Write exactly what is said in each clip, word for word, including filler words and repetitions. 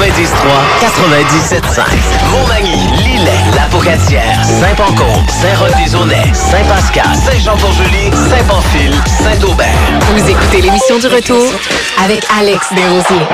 quatre-vingt-dix trois quatre-vingt-dix-sept cinq. Montmagny, Lillet, Lapocatière, Saint-Pancombe, Saint-Roch-des-Aunais, Saint-Pascal, Saint-Jean-Port-Joli, Saint-Pamphile, Saint-Aubert. Vous écoutez l'émission du retour avec Alex Desrosiers.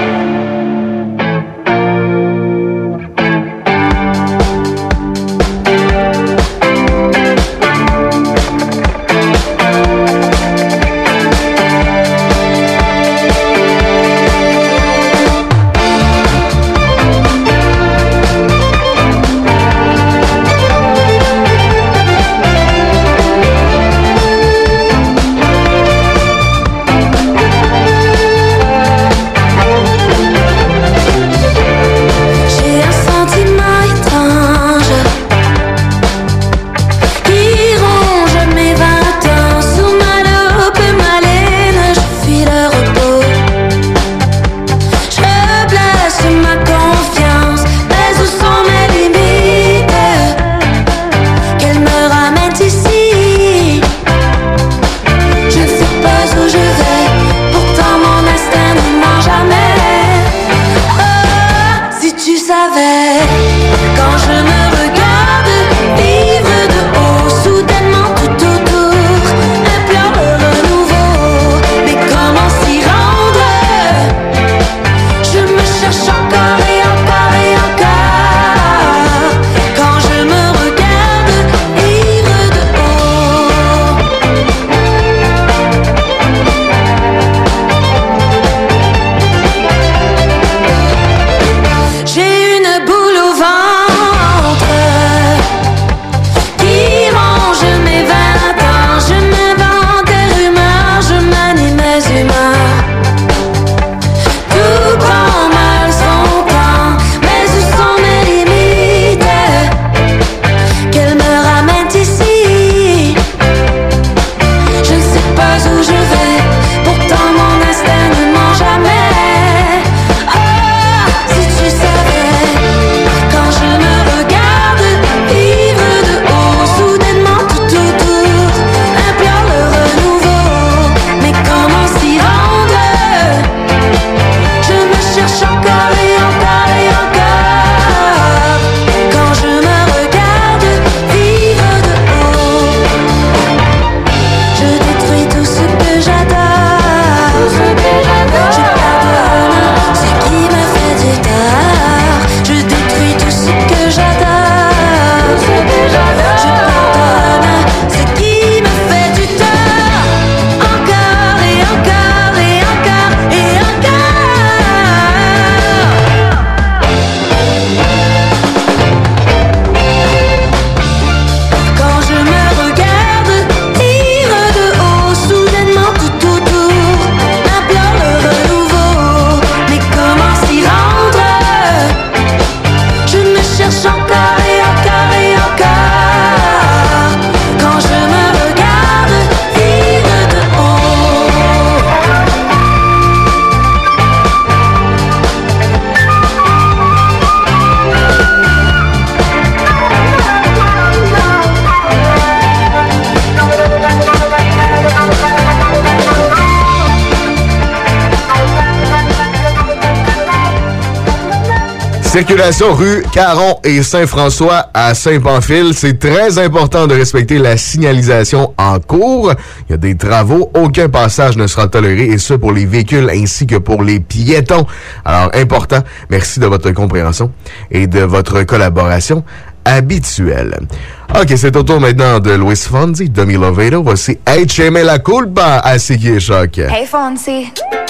Circulation rue Caron et Saint-François à Saint-Pamphile. C'est très important de respecter la signalisation en cours. Il y a des travaux. Aucun passage ne sera toléré, et ce pour les véhicules ainsi que pour les piétons. Alors, important. Merci de votre compréhension et de votre collaboration habituelle. OK, c'est au tour maintenant de Luis Fonsi, Demi Lovato. Voici Écheme la culpa à Siki et Choc. Hey, Fonsi.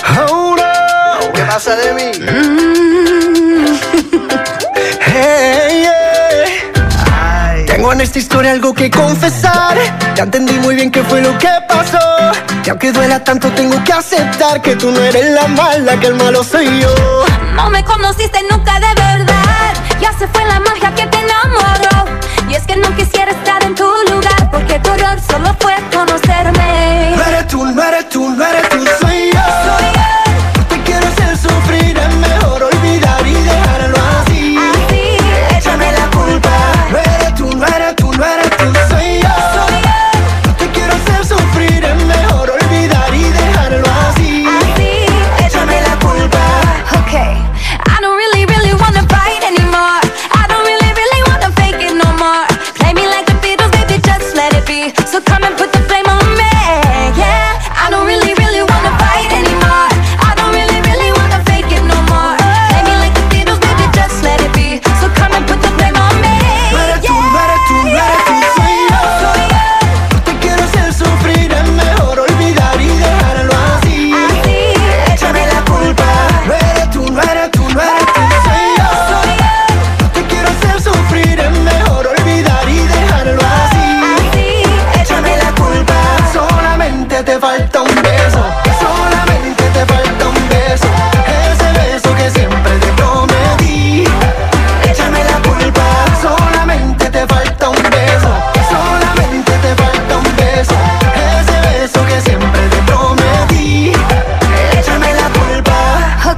Oh no, ¿qué pasa de mí? Mm. Hey, yeah. Tengo en esta historia algo que confesar. Ya entendí muy bien qué fue lo que pasó. Y aunque duela tanto tengo que aceptar que tú no eres la mala, que el malo soy yo. No me conociste nunca de verdad. Ya se fue la magia que te enamoró. Y es que no quisiera estar en tu lugar, porque tu error solo fue conocerme. No eres tú, no eres tú, no eres tú, soy yo. Soy yo. No te quiero hacer sufrir, es mejor olvidar y dejarlo así. Así. Échame la culpa. No eres tú, no eres tú, no eres tú, soy yo. Soy yo. No te quiero hacer sufrir, es mejor olvidar y dejarlo así. Así. Échame la culpa. Okay. I don't really, really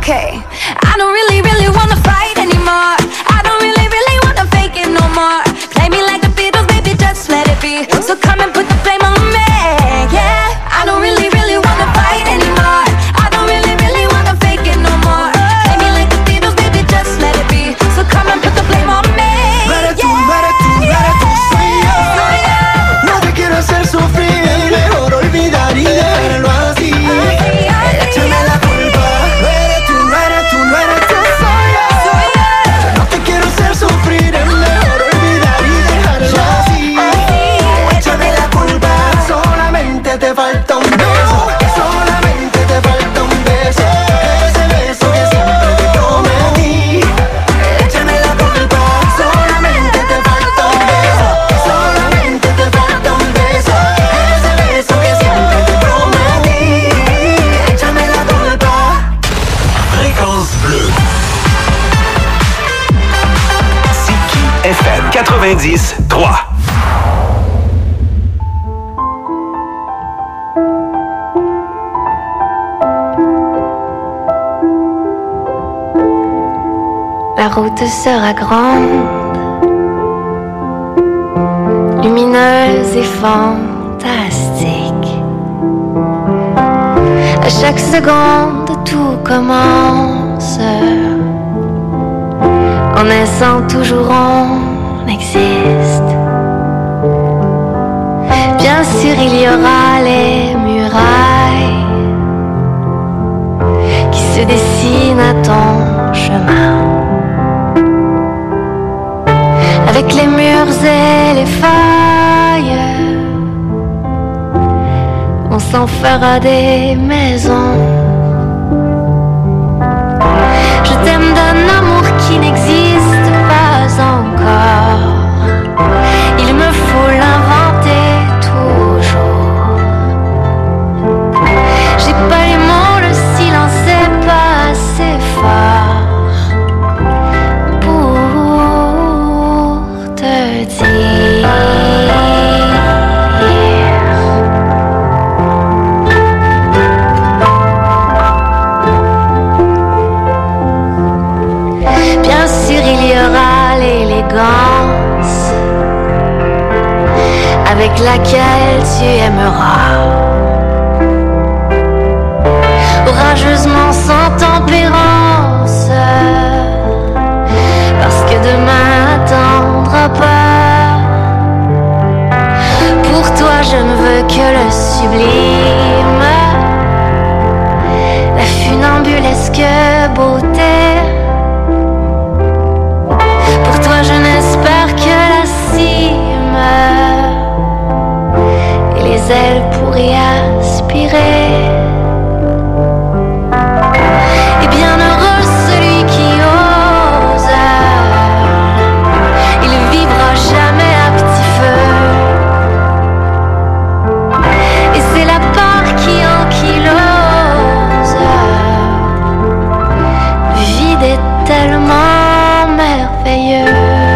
Okay, I don't really, really wanna fight anymore. I don't really, really wanna fake it no more. Play me like the Beatles, baby, just let it be. So come and put the blame on me, yeah. I don't really, really wanna fight anymore. I don't really, really wanna fake it no more. Play me like the Beatles, baby, just let it be. So come and put the blame on me, Eres tú, yeah. eres tú, eres tú, soy yo. Soy yo. No te quiero hacer sufrir, mejor olvidar y dejarlo así. Échame la culpa. No eres tú, no eres tú, no eres tú, soy yo. Soy yo. No te quiero hacer sufrir, es mejor olvidar y dejarlo así. Échame la culpa. Solamente te falta un beso. Solamente te falta un beso. Ese beso que siempre te prometí. Échame la culpa. Solamente te falta un beso. Solamente te falta un beso. Ese beso que siempre te prometí. Échame la culpa. Fréquence bleue. Siki F M quatre-vingt-dix trois. La route sera grande, lumineuse et fantastique. À chaque seconde, tout commence. En naissant, toujours on existe. Bien sûr, il y aura les murailles qui se dessinent à ton chemin. Avec les murs et les failles, on s'en fera des maisons. Je t'aime d'un amour qui n'existe pas encore. Il me faut l'inventer toujours. J'ai pas les mots, le silence est pas assez fort te dire. Bien sûr, il y aura l'élégance avec laquelle tu aimeras. Orageusement sans tempérance, parce que demain attendra pas. Pour toi je ne veux que le sublime, la funambulesque beauté. Pour toi je n'espère que la cime et les ailes pour y aspirer. Et bien heureux celui qui ose, il vivra jamais à petit feu. Et c'est la part qui ankylose, vide est tellement merveilleux.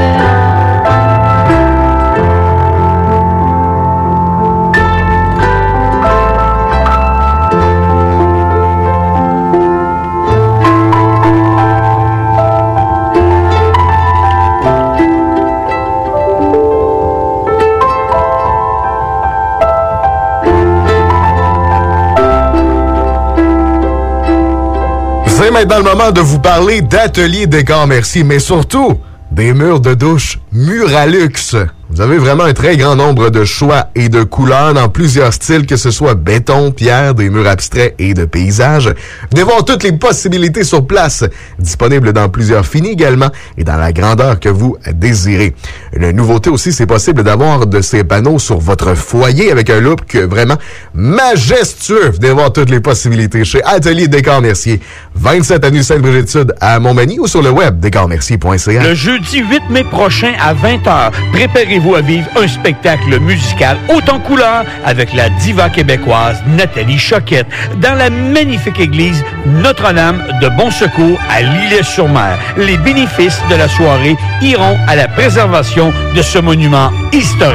C'est maintenant le moment de vous parler d'Atelier Décor Merci, mais surtout des murs de douche Muralux. Vous avez vraiment un très grand nombre de choix et de couleurs dans plusieurs styles, que ce soit béton, pierre, des murs abstraits et de paysages. Venez voir toutes les possibilités sur place, disponibles dans plusieurs finis également et dans la grandeur que vous désirez. Une nouveauté aussi, c'est possible d'avoir de ces panneaux sur votre foyer avec un look vraiment majestueux. Venez voir toutes les possibilités chez Atelier Décor Mercier, vingt-sept avenue Sainte-Brigide-Sud à Montmagny ou sur le web décor mercier point c a. Le jeudi huit mai prochain à vingt heures, préparez-vous à vivre un spectacle musical haut en couleur avec la diva québécoise Nathalie Choquette dans la magnifique église Notre-Dame de Bon Secours à L'Île-sur-Mer. Les bénéfices de la soirée iront à la préservation de ce monument historique.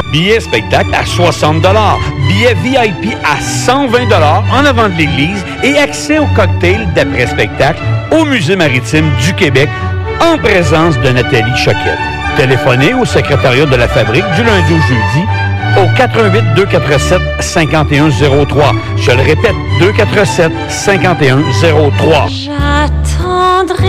Billets spectacle à soixante dollars. Billets V I P à cent vingt dollars en avant de l'église et accès au cocktail d'après-spectacle au Musée maritime du Québec en présence de Nathalie Choquette. Téléphonez au secrétariat de la Fabrique du lundi au jeudi au quatre un huit, deux quatre sept, cinq un zéro trois. Je le répète, deux quatre sept, cinq un zéro trois. J'attendrai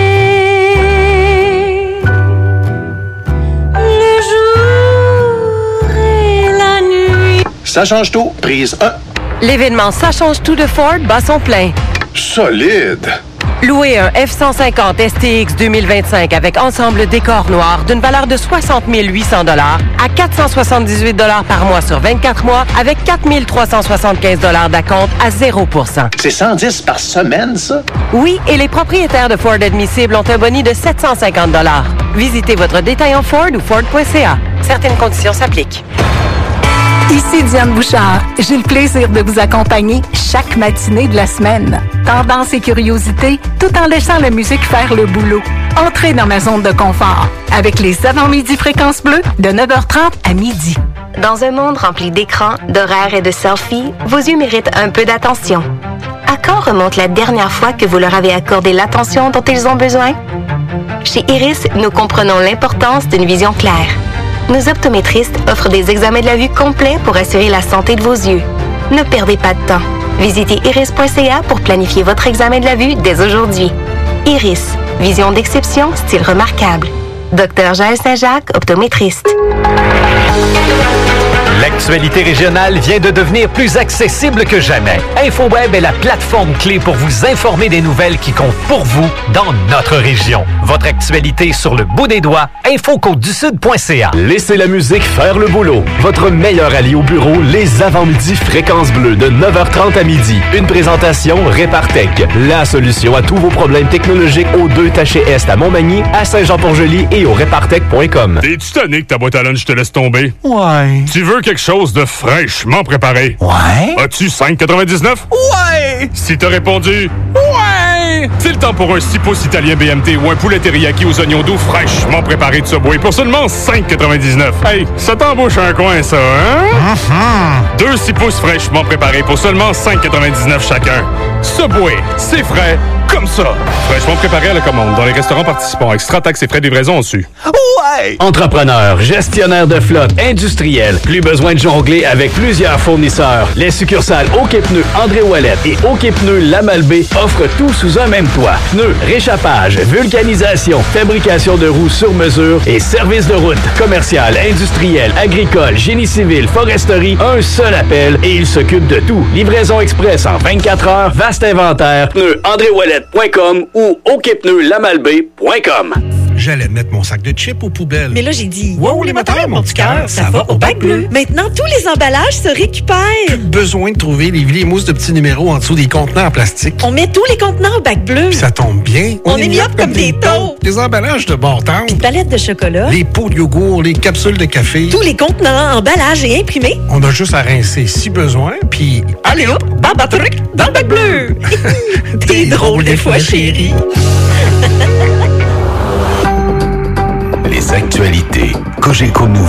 le jour et la nuit. Ça change tout. Prise un. L'événement Ça change tout de Ford bat son plein. Solide. Louez un F cent cinquante S T X deux mille vingt-cinq avec ensemble décor noir d'une valeur de soixante mille huit cents dollars à quatre cent soixante-dix-huit dollars par mois sur vingt-quatre mois avec quatre mille trois cent soixante-quinze dollars d'acompte à zéro pour cent. C'est cent dix par semaine, ça? Oui, et les propriétaires de Ford admissibles ont un boni de sept cent cinquante dollars. Visitez votre détaillant Ford ou Ford point C A. Certaines conditions s'appliquent. Ici Diane Bouchard. J'ai le plaisir de vous accompagner chaque matinée de la semaine. Tendance et curiosité, tout en laissant la musique faire le boulot. Entrez dans ma zone de confort avec les avant-midi Fréquence Bleue de neuf heures trente à midi. Dans un monde rempli d'écrans, d'horaires et de selfies, vos yeux méritent un peu d'attention. À quand remonte la dernière fois que vous leur avez accordé l'attention dont ils ont besoin? Chez Iris, nous comprenons l'importance d'une vision claire. Nos optométristes offrent des examens de la vue complets pour assurer la santé de vos yeux. Ne perdez pas de temps. Visitez iris point c a pour planifier votre examen de la vue dès aujourd'hui. Iris, vision d'exception, style remarquable. Docteur Jaël Saint-Jacques, optométriste. L'actualité régionale vient de devenir plus accessible que jamais. InfoWeb est la plateforme clé pour vous informer des nouvelles qui comptent pour vous dans notre région. Votre actualité sur le bout des doigts, info côte du sud point c a. Laissez la musique faire le boulot. Votre meilleur allié au bureau, les avant-midi Fréquence Bleue de neuf heures trente à midi. Une présentation Répartec. La solution à tous vos problèmes technologiques aux deux Taché Est à Montmagny, à Saint-Jean-Port-Joli et au répartec point com. T'es-tu tanné que ta boîte à lunch te laisse tomber? Ouais. Tu veux quelque chose de fraîchement préparé? Ouais. As-tu cinq quatre-vingt-dix-neuf? Ouais. Si t'as répondu Ouais. c'est le temps pour un six pouces italien B M T ou un poulet teriyaki aux oignons doux fraîchement préparé de Subway pour seulement cinq quatre-vingt-dix-neuf. Hey, ça t'embauche un coin, ça, hein? Mm-hmm. Deux six pouces fraîchement préparés pour seulement cinq quatre-vingt-dix-neuf chacun. Subway, c'est frais comme ça. Fraîchement préparé à la commande dans les restaurants participants. Extra taxes et frais de livraison dessus. Ouais. Entrepreneur, gestionnaire de flotte, industriel, plus besoin de jongler avec plusieurs fournisseurs. Les succursales OK Pneus André Ouellette et OK Pneus Lamalbé offrent tout sous un même toit. Pneus, réchappage, vulcanisation, fabrication de roues sur mesure et services de route. Commercial, industriel, agricole, génie civil, foresterie, un seul appel et il s'occupe de tout. Livraison express en vingt-quatre heures, vaste inventaire, pneus andré ouellette point com ou ok pneus lamalbé point com. J'allais mettre mon sac de chips aux poubelles. Mais là, j'ai dit, wow, les moteurs, mon petit cœur, ça va au bac bleu. Maintenant, tous les emballages se récupèrent. Plus besoin de trouver les vieilles mousses de petits numéros en dessous des contenants en plastique. On met tous les contenants au bac bleu. Puis ça tombe bien. On, On est mis up comme des taux. Les emballages de bord temps. Les palettes de chocolat. Les pots de yogourt, les capsules de café. Tous les contenants, emballages et imprimés. On a juste à rincer si besoin, puis allez hop, baba truc dans le bac bleu. T'es drôle des fois, chérie. Les actualités Cogeco Nouveau.